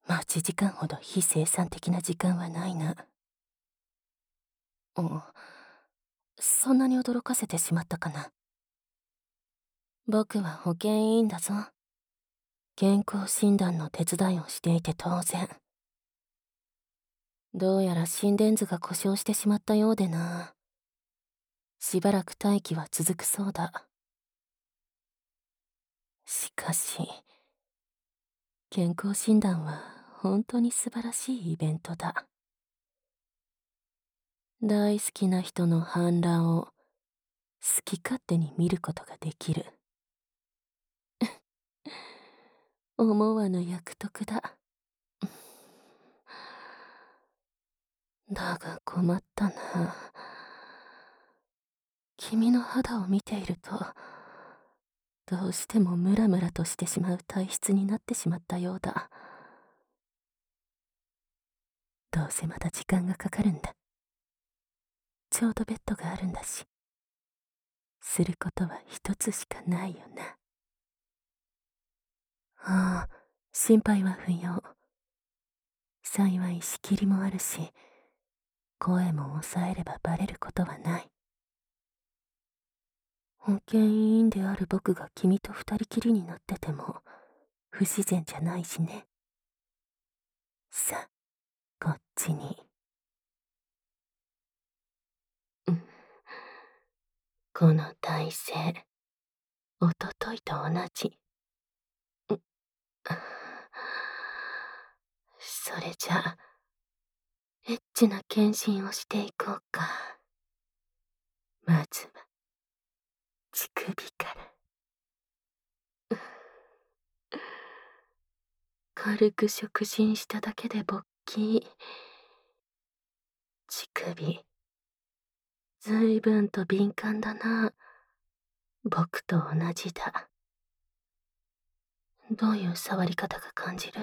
待ち時間ほど非生産的な時間はないな。そんなに驚かせてしまったかな。僕は保健委員だぞ。健康診断の手伝いをしていて当然。どうやら心電図が故障してしまったようでな。しばらく待機は続くそうだ。しかし、健康診断は本当に素晴らしいイベントだ。大好きな人の反乱を好き勝手に見ることができる。思わぬ役得だ。だが困ったな。君の肌を見ていると、どうしてもムラムラとしてしまう体質になってしまったようだ。どうせまだ時間がかかるんだ。ちょうどベッドがあるんだし。することは一つしかないよな。ああ、心配は不要。幸い仕切りもあるし、声も抑えればバレることはない。保健委員である僕が君と二人きりになってても不自然じゃないしね。さ、こっちに。うん、この体勢、おとといと同じ。うん、それじゃあ、エッチな検診をしていこうか。まずは、乳首から。軽く触診しただけで勃起。乳首、ずいぶんと敏感だな。僕と同じだ。どういう触り方が感じる？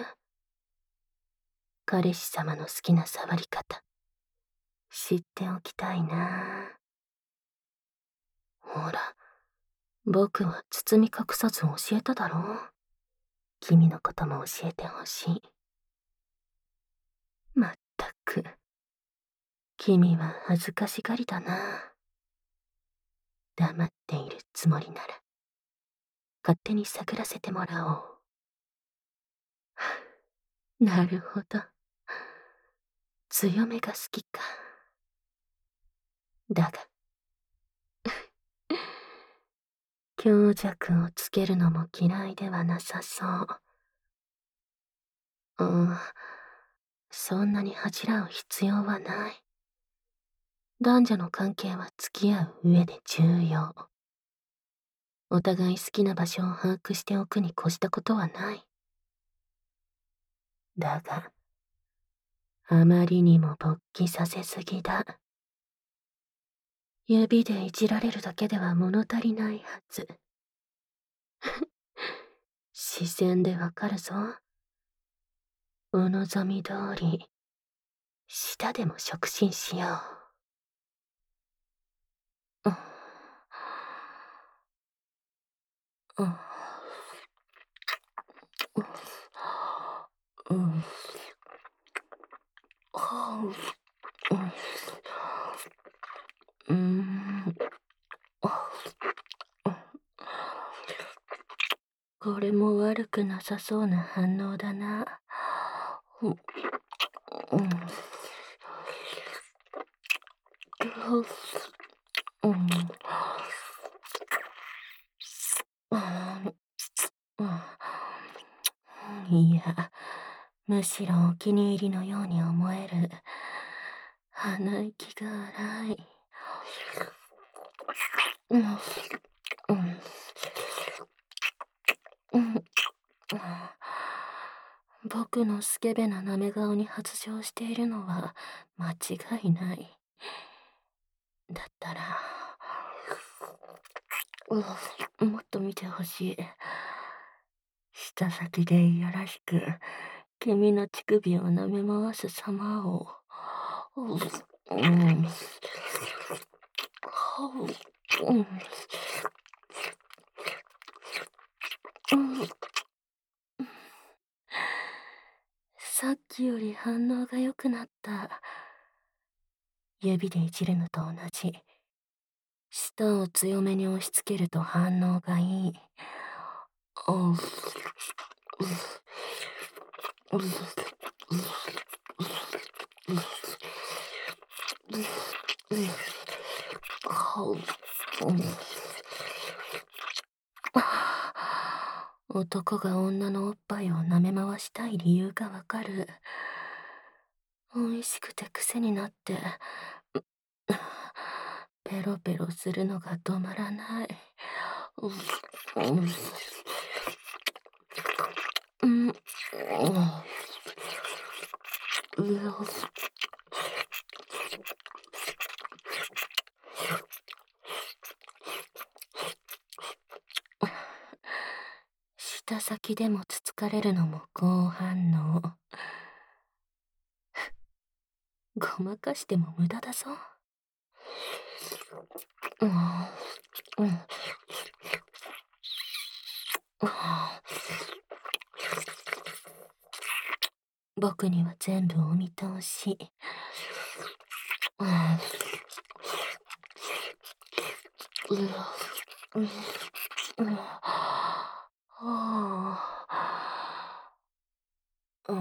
彼氏様の好きな触り方、知っておきたいな。ほら、僕は包み隠さず教えただろう。君のことも教えてほしい。まったく、君は恥ずかしがりだな。黙っているつもりなら、勝手に探らせてもらおう。なるほど。強めが好きか。だが、強弱をつけるのも嫌いではなさそう。そんなに恥じらう必要はない。男女の関係は付き合う上で重要。お互い好きな場所を把握しておくに越したことはない。だが、あまりにも勃起させすぎだ。指でいじられるだけでは物足りないはず。視線でわかるぞ。お望み通り、舌でも触診しよう。うん、うん、うん、これも悪くなさそうな反応だな。うん、うん、いや、むしろお気に入りのように思える。鼻息が荒い。うん、うん、うん、僕のスケベななめ顔に発情しているのは間違いない。だったら、もっと見てほしい。舌先でいやらしく、君の乳首を舐め回す様を。うん、うん、 さっきより反応が良くなった。指でいじるのと同じ。舌を強めに押し付けると反応がいい。おう、男が女のおっぱいを舐め回したい理由がわかる。美味しくて癖になって、ペロペロするのが止まらない。うん、う舌先でもつつかれるのも好反応。ごまかしても無駄だぞ。うん、うん、僕には全部お見通し。うん、うん、うん、うん、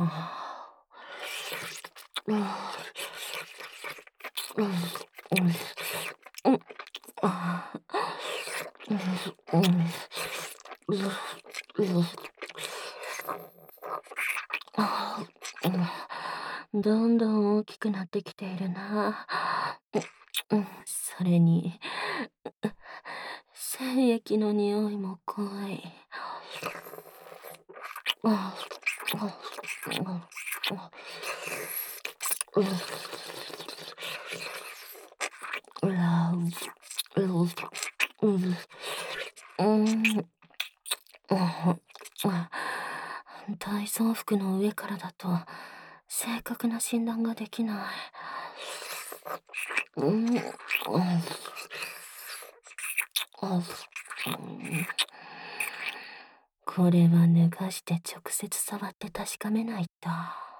うん、うん、うん、どんどん大きくなってきているな。それに、精液の匂いも濃い。体操服の上からだと正確な診断ができない。うん、これは脱がして直接触って確かめないと。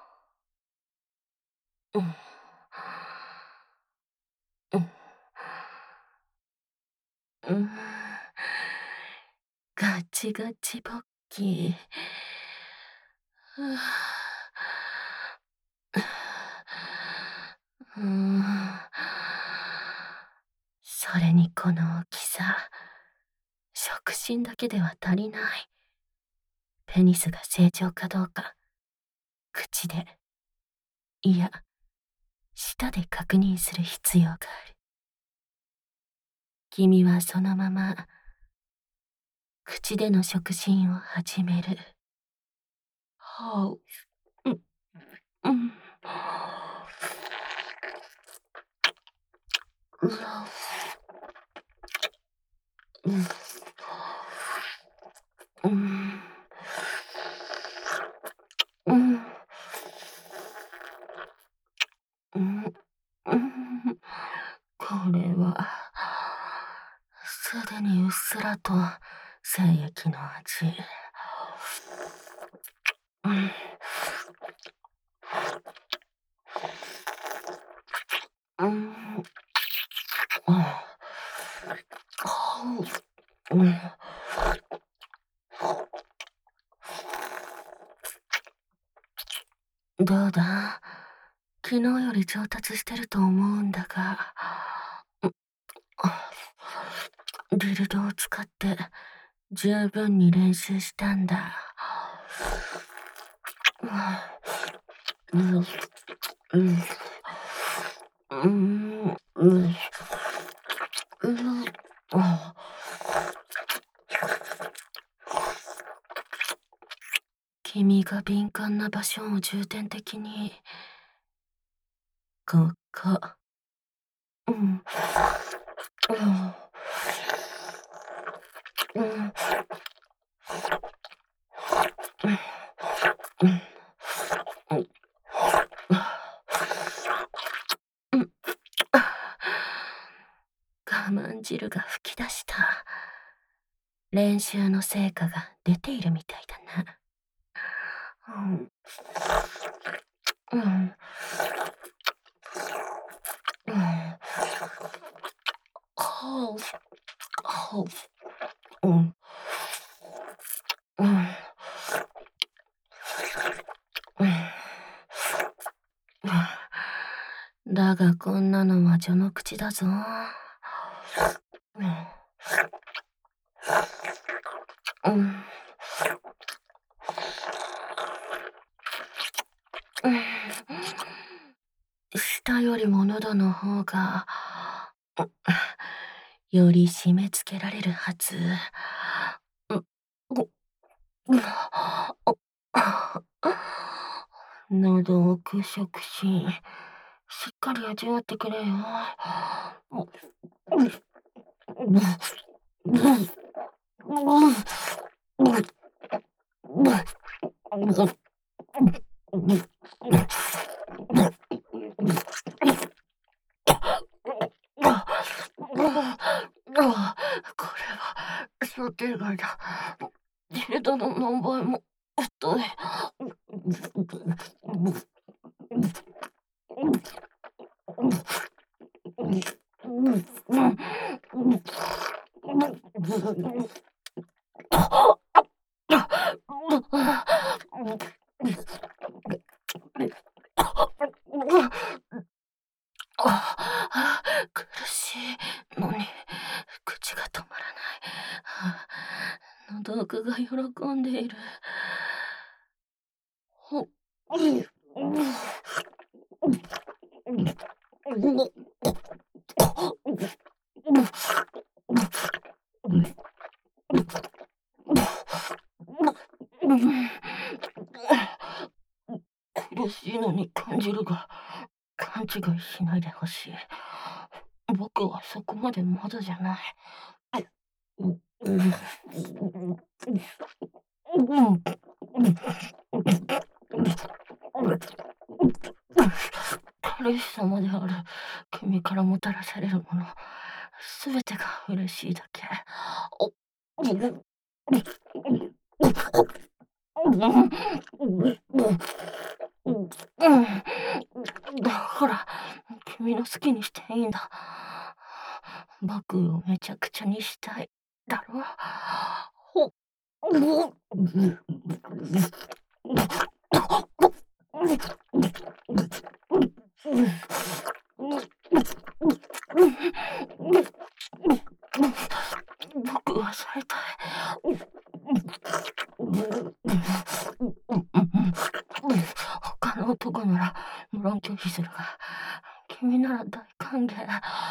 うん、うん、うん、ガチガチポッキー。うーん。それにこの大きさ。触診だけでは足りない。ペニスが正常かどうか、口で、いや、舌で確認する必要がある。君はそのまま、口での触診を始める。はう、うん、うん。うわ、うん、うん、うん、うん、うん。これは、すでにうっすらと精液の味。うん、うん、うん、どうだ、昨日より上達してると思うんだが、ビルドを使って十分に練習したんだ。うん、うん、うん、うん、うん、君が敏感な場所を重点的に、ここ、うん、うん、うん、うん、うん、我慢汁が噴き出した。練習の成果が出ているみたいだな。うん、 うん。うん。はう。うん。うん。うん。だがこんなのは序の口だぞ。うん。うん。うん。舌よりも喉の方が、より締め付けられるはず。う、ご、うん、喉をくしょくし、しっかり味わってくれよ。これは想定外だ。ジルドの何倍も太い。苦しいのに口が止まらない。喉奥が喜んでいる。ほ、苦しいのに感じるが、勘違いしないでほしい。僕はそこまでまだじゃない。苦しさまである君からもたらされるもの、すべてが嬉しいだけ。おほら、君の好きにしていいんだ。僕をめちゃくちゃにしたい。だろほ僕はされたい。他の男なら無論拒否するが、君なら大歓迎。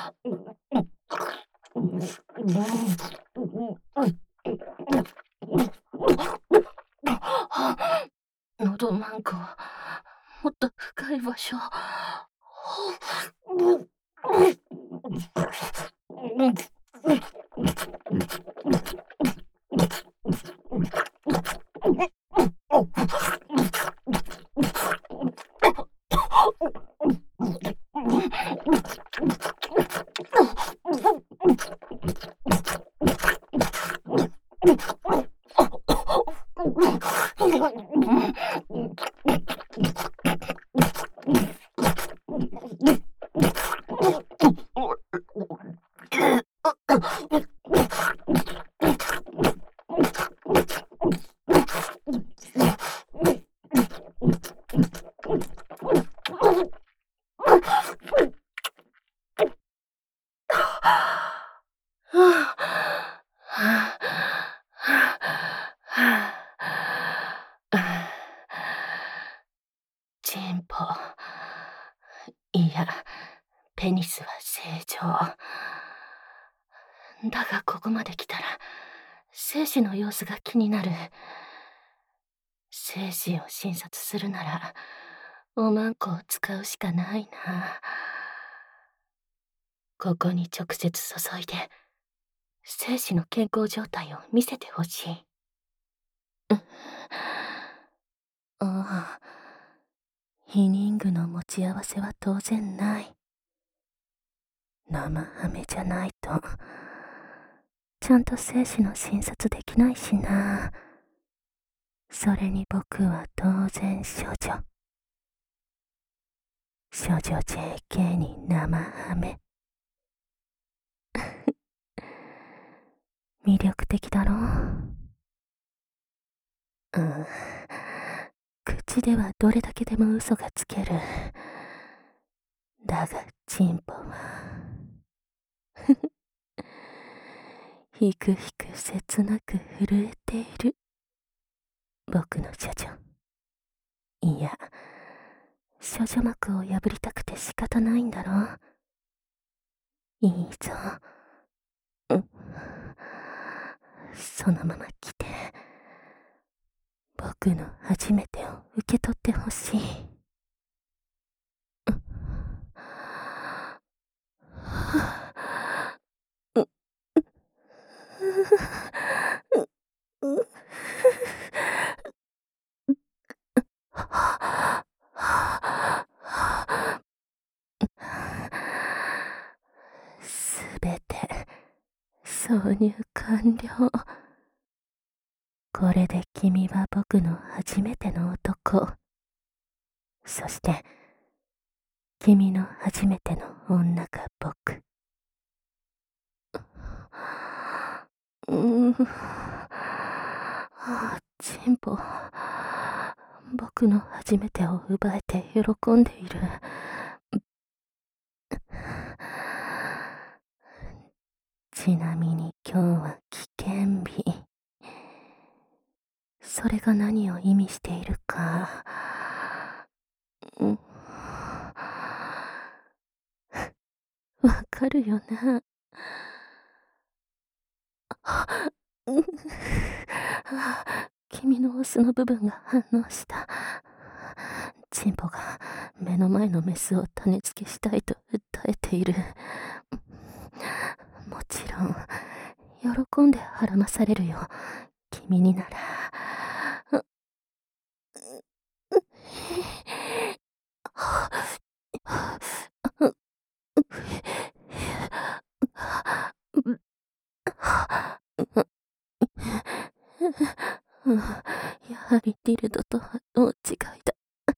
喉マンコ、もっと深い場所。チンポ。いや、ペニスは正常。だがここまで来たら、精子の様子が気になる。精子を診察するなら、おまんこを使うしかないな。ここに直接注いで、精子の健康状態を見せてほしい。ああ、避妊具の持ち合わせは当然ない。生ハメじゃないと、ちゃんと精子の診察できないしな。それに僕は当然処女。 少女 JK に生ハメ。魅力的だろ。うん。口ではどれだけでも嘘がつける。だが、チンポは。ひくひく切なく震えている。僕の処女。いや、処女膜を破りたくて仕方ないんだろ。いいぞ。うん。そのまま来て。僕の初めてを受け取ってほしい。すべて挿入完了。これで君は僕の初めての男。そして君の初めての女が僕。チンポ、僕の初めてを奪えて喜んでいる。ちなみに今日は危険日。それが何を意味しているか。わかるよな。君のオスの部分が反応した。チンポが目の前のメスを種付けしたいと訴えている。もちろん喜んで孕まされるよ。君になら。やはりディルドとは大違いだ。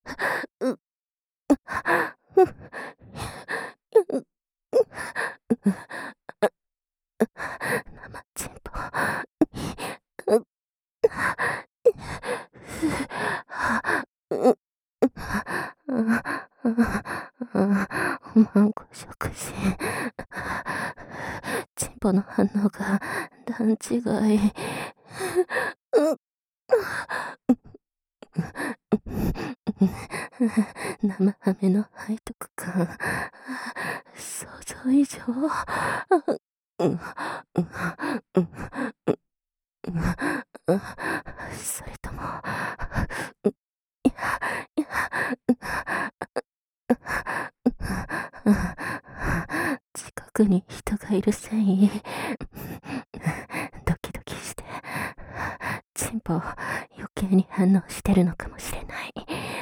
生チンポ。マンゴ食事。チンポの反応が段違い。生ハメの背徳感、想像以上。それとも、近くに人がいるせい。ドキドキして、チンポ余計に反応してるのかもしれない。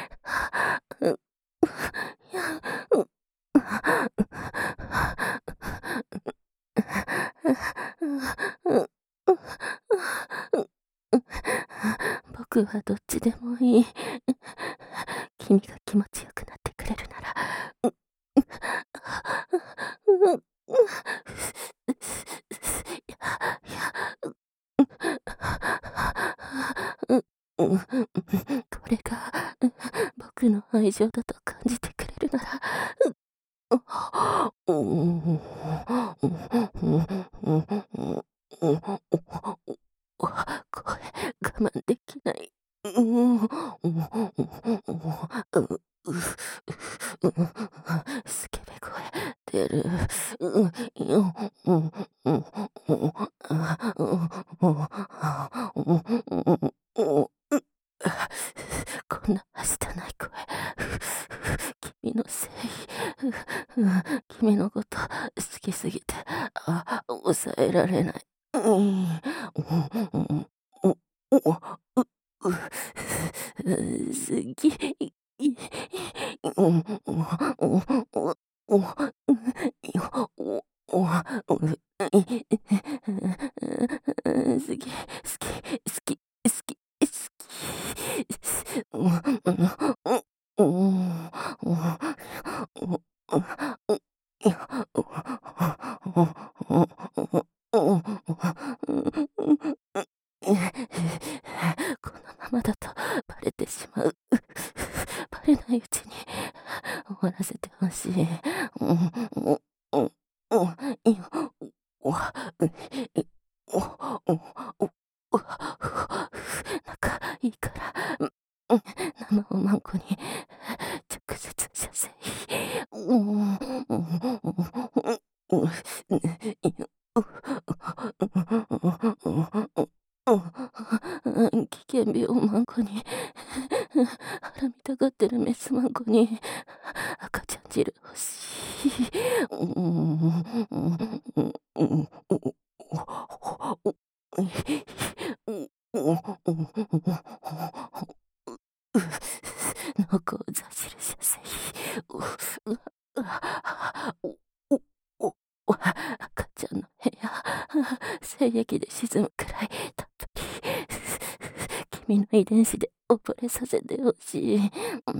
僕はどっちでもいい。君が気持ちよくなってくれるなら。これが僕の愛情だと感じてくれるなら。声我慢できない。スケベ声出る。こんなはしたない声。君のせい。君のこと好きすぎて抑えられない。好き。好き、好き、好き、好き、好き。 まう。バレないうちに終わらせてほしい。うん、うん、うん、うん、いいよ。お、お、お、お、お、仲いいから、生をマンコに直接射精。うん、うん、うん、うん、いいよ。危険病マンコに腹見たがってるメスマンコに赤ちゃん汁欲しい。濃厚ザ汁射精。赤ちゃんの部屋、精液で沈むくらいたっぷり。君の遺伝子で溺れさせてほしい。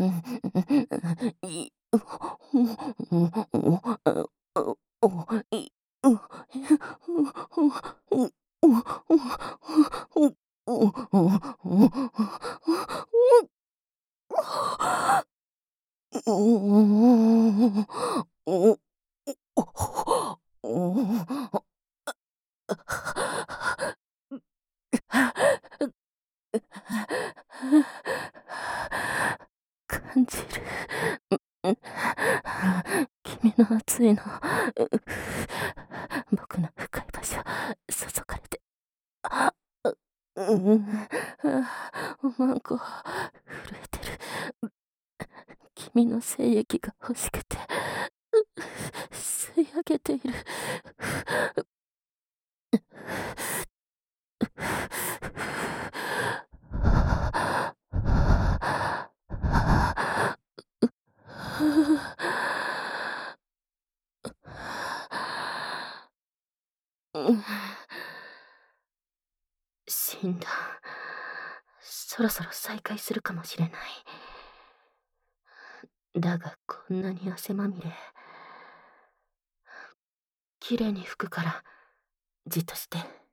感じる。君の熱いの、僕の深い場所、注がれて。あ、うん、おまんこ、震えてる。君の精液が欲しくて、吸い上げている。死んだ。そろそろ再会するかもしれない。だがこんなに汗まみれ。綺麗に拭くから、じっとして。